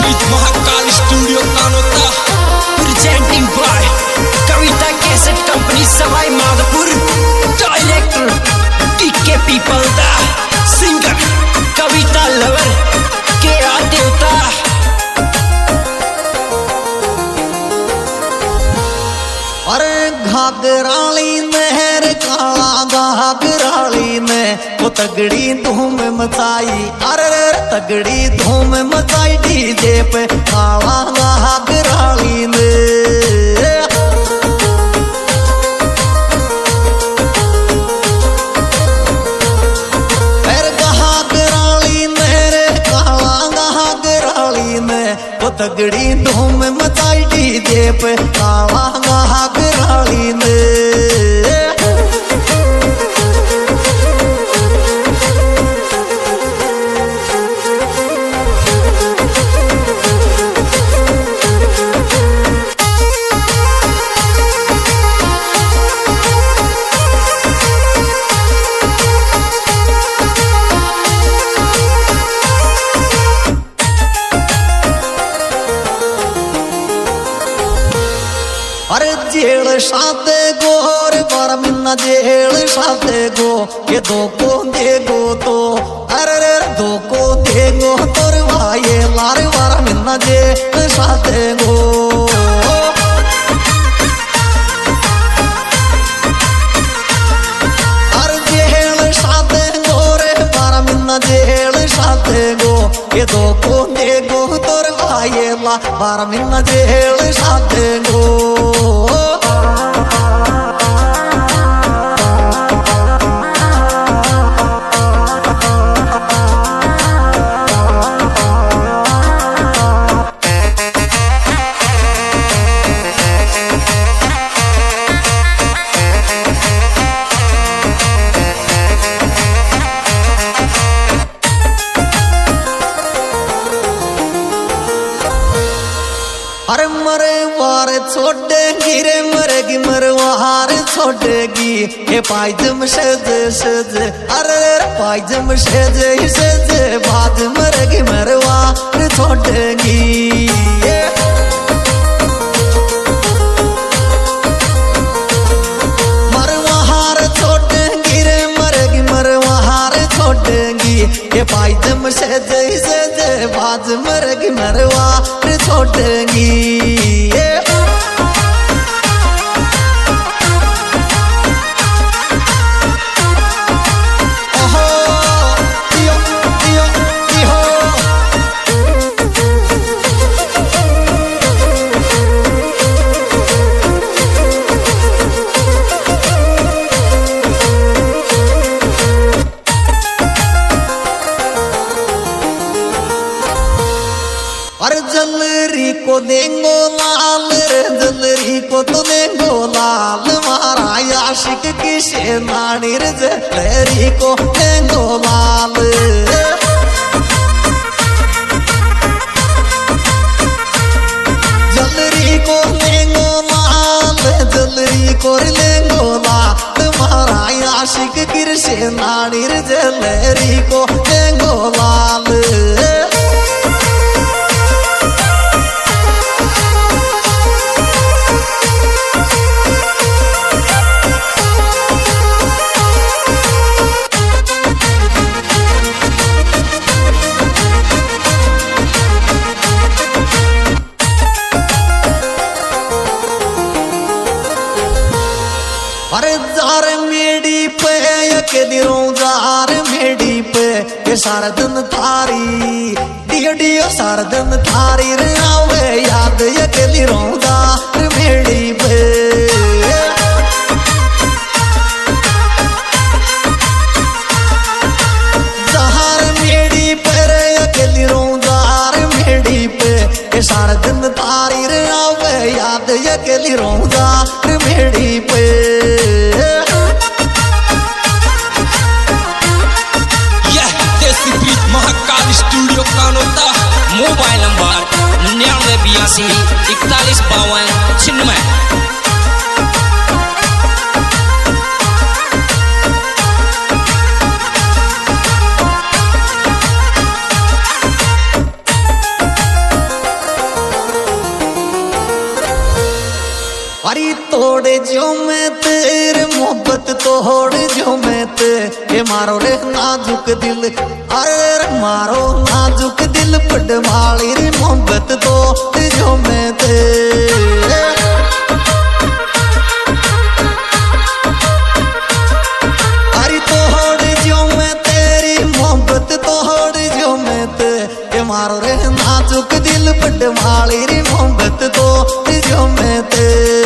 Spreet Mahakal studio Kanota presenting by Kavita cassette company Sawai Madhopur director T K Pipal the singer Kavita lover के देवता अरे घाघराली नहर काला घाघराली ने वो तगड़ी धूम मचाई। अरे तगड़ी धूम मचाई डीजे पे काला घाघराली ने। घाघराली नहर काला घाघराली ने वो तगड़ी धूम मचाई डीजे पे काला घाघराली ने। अरे जेल साथे गोर बार मिन्ना जेल साथे गो ये दो को देगो तो। अरे दो को देगो तोर भाई लारे बार मिन्ना जेल साथे गो। अरे जेल साथे गोरे बार मिन्ना जेल साथे गो ये दो को देगो तोर भाई ला बार मिन्ना जेल साथे गो। अरे मरे वार छोड़ेगी रे मरेगी मरवार छोड़ेगी ये पायजम सज सज। अरे पायजम सज सज बाद मरेगी मरवार छोड़ेगी। मरवार छोड़ेगी रे मरेगी मरवार छोड़ेगी ये पायजम सज सज बाद मरेगी मरवार छोड़ेगी। अरे जलरी को देंगो लाल रे जलरी को तो देंगो लाल मारा आशिक की शेनानी रे जलरी को देंगो लाल। जलरी को देंगो लाल जलरी को लेंगो लाल मारा आशिक की शेनानी रे जलरी को देंगो लाल। अरे जार मेडी पे अकेली रो जार मेडी पे ये सारा दिन थारी डियो डियो सारा दिन थारी रे आवे याद अकेली रो जार मेडी पे। जार मेडी पे रे अकेली रो जार मेडी पे ये सारा दिन थारी रे आवे याद अकेली रो जार मेडी पे। Mahakal studio Kanota mobile number 9982 4152 96। तेरे मोहब्बत तोड़ जो मैं ते ये मारो रे नाजुक दिल अरे मारो नाजुक दिल पटवाली रे मोहब्बत तोड़ जो मैं ते अरे तोड़ जो मैं तेरी मोहब्बत तोड़ जो मैं ते ये मारो रे नाजुक दिल पटवाली रे मोहब्बत तोड़ जो मैं ते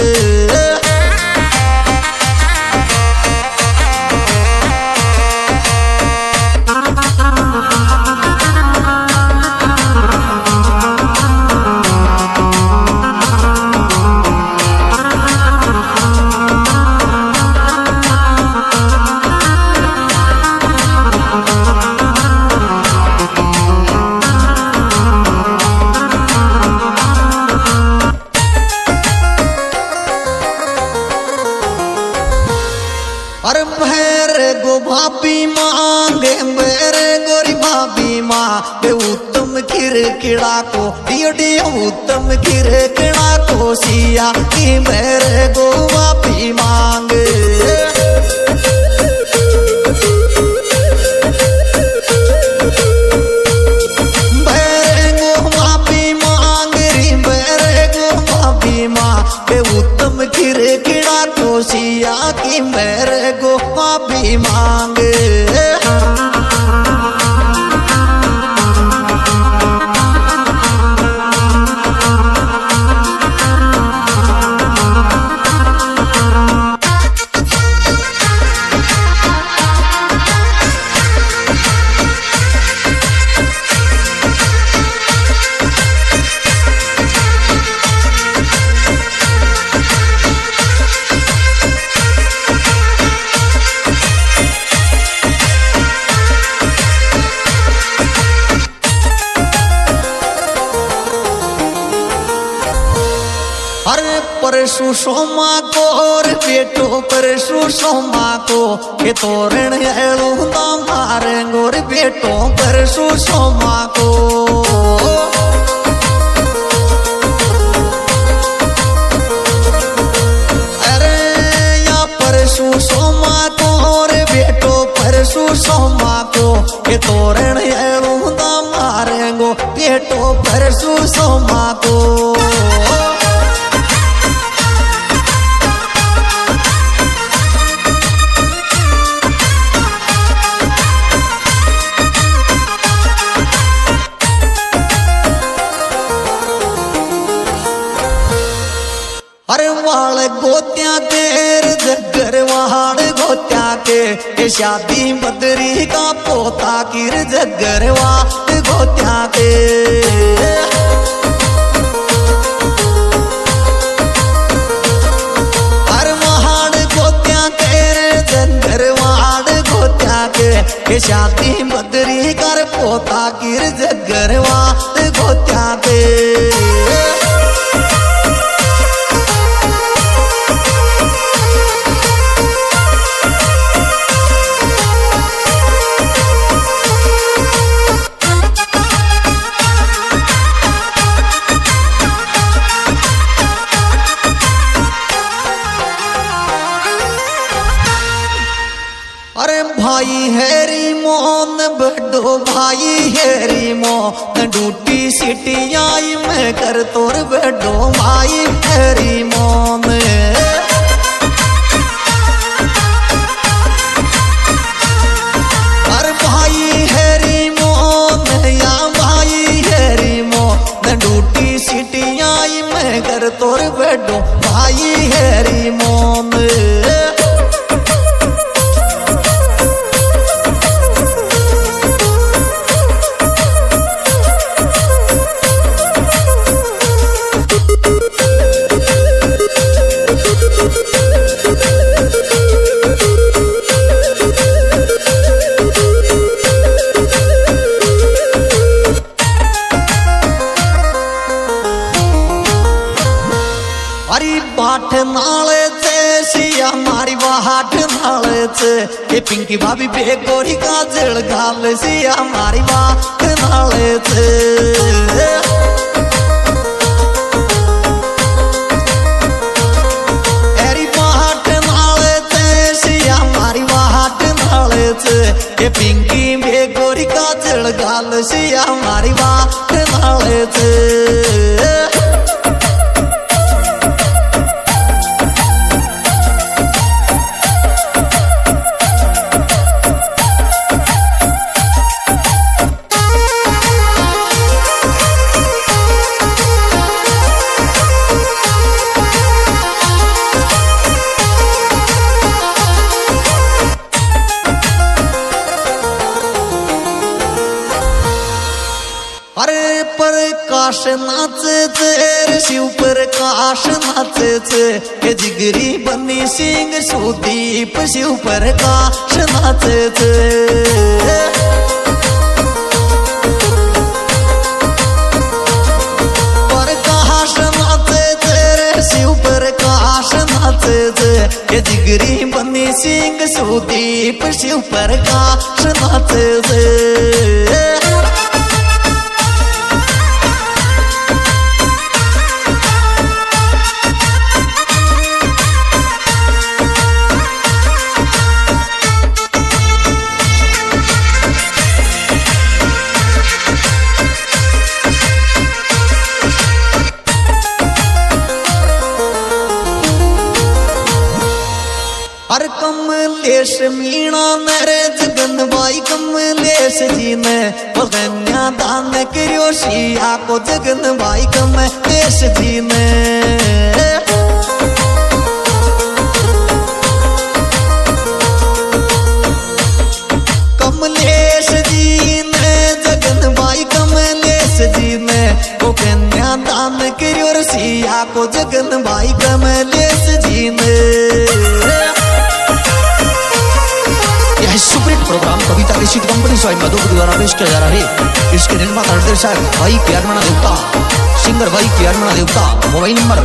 अरे मेरे गो भाभी मांगे मेरे गोरी भाभी माँ बे उत्तम खीर किड़ा को डियो डियो उत्तम खीर किड़ा को सिया की मेरे गो भाभी मांगे मेरे गो भाभी मांग री मेरे गो भाभी माँ बे उत्तम खीर किड़ा को सिया की मेरे गो भाभी मांगे अरे परसु सोमा को और बेटो परसु सोमा को के तोरण हेलू ना मारे गोर बेटो परसु सोमा को अरे या परसु सोमा को और बेटो परसु सोमा को के तोरण हेलू ना मारे गो बेटो परसु सोमा को अरे वाल गोत्या तेर जगर वाड़ गोत्या के शादी बदरी का पोता किर जगर वाड़ गोत्या के अरे वाड़ गोत्या तेरे जगर वाड़ गोत्या के शादी बदरी कर पोता किर जगर वाड़ गोत्या के अरे भाई हैरी मोन बड़ो भाई हैरी मोन डूटी सिटी आई मैं कर तोर बड़ो भाई हैरी मोन अरे भाई हैरी मोन या भाई हैरी मोन डूटी सिटी आई मैं कर तोर बड़ो भाई हैरी मोन अरे बाट नाले से सिया मारी बाट नाले से ये पिंकी भाभी बेगोरी का जल गाल सिया मारी बाट नाले से अरे बाट ये पिंकी बेगोरी काजल गाल सिया मारी बात नालेच अरे प्रकाश नाचे शिव प्रकाश नाचे हे जिगरी बनी सिंह सुदीप शिव प्रकाश नाचे प्रकाश नाचे शिव प्रकाश नाचे हे जिगरी बनी सिंह सुदीप शिव प्रकाश नाचे अरे कमलेश मीणा मेरे जगन भाई कमलेश जी ने कन्या दान करियो शिया को जगन भाई कमलेश जी ने कमलेश जी ने जगन भाई कमलेश जी ने वो कन्या दान करियो शिया को जगन भाई कमलेश जी ने सुपरहिट प्रोग्राम कविता लिखित कंपनी स्वाइन मधुपुर द्वारा पेश किया जा रहा है। इसके निर्माता निर्देशक भाई प्यारमणा देवता, सिंगर भाई प्यारमणा देवता। मोबाइल नंबर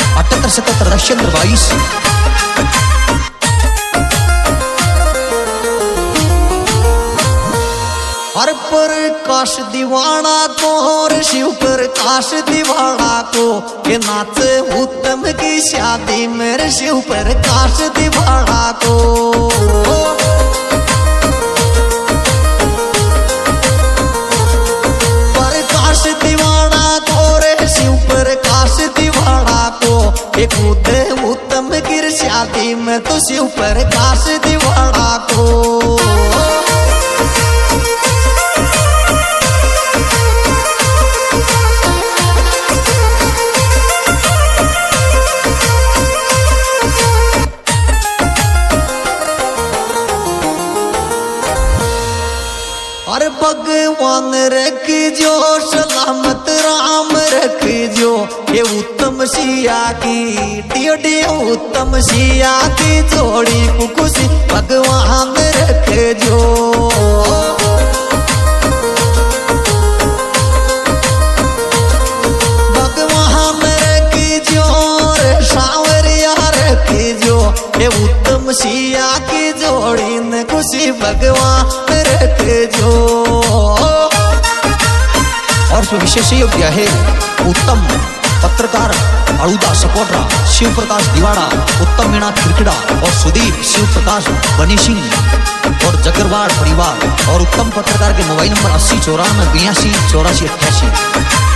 7877 हर प्रकाश दीवाना को और शिव प्रकाश दीवाना को ये नाच उत्तम की शादी मेरे शिव प्रकाश दीवाना को प्रकाश दीवाना को रे शिव प्रकाश दीवाना को एक उत्तम की शादी में तो शिव प्रकाश दीवाना को अरे भगवान रख जो सलामत राम रख जो ये उत्तम सिया की डी उत्तम सिया की जोड़ी खुशी भगवान रख जो भगवान रख जो सावरिया रख जो ये उत्तम सिया की जोड़ी ने खुशी भगवान रख जो और इसमें विशेष योग्य है उत्तम पत्रकार अड़ुदा सपोटरा शिव प्रकाश दिवाड़ा, उत्तम मीणा खिड़किड़ा और सुदीप शिव प्रकाश बनी सिंह और जगरवाड़ परिवार और उत्तम पत्रकार के मोबाइल नंबर 80 94 82 84 88।